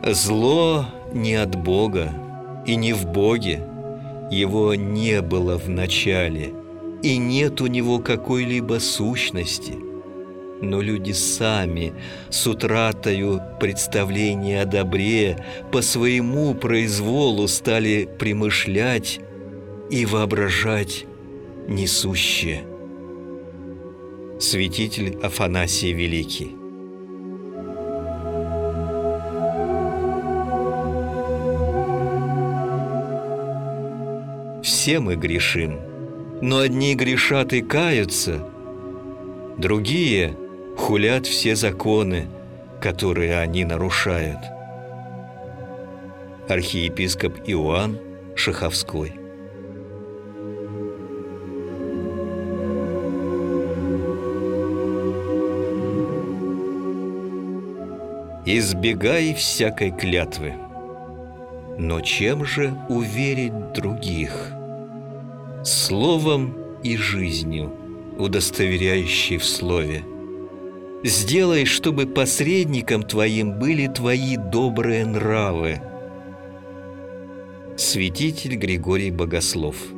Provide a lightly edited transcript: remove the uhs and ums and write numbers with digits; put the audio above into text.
Зло не от Бога и не в Боге, его не было в начале, и нет у него какой-либо сущности. Но люди сами с утратою представления о добре по своему произволу стали примышлять и воображать несущее. Святитель Афанасий Великий. Все мы грешим, но одни грешат и каются, другие хулят все законы, которые они нарушают. Архиепископ Иоанн Шаховской. Избегай всякой клятвы. Но чем же уверить других? Словом и жизнью, удостоверяющей в слове. Сделай, чтобы посредником твоим были твои добрые нравы. Святитель Григорий Богослов.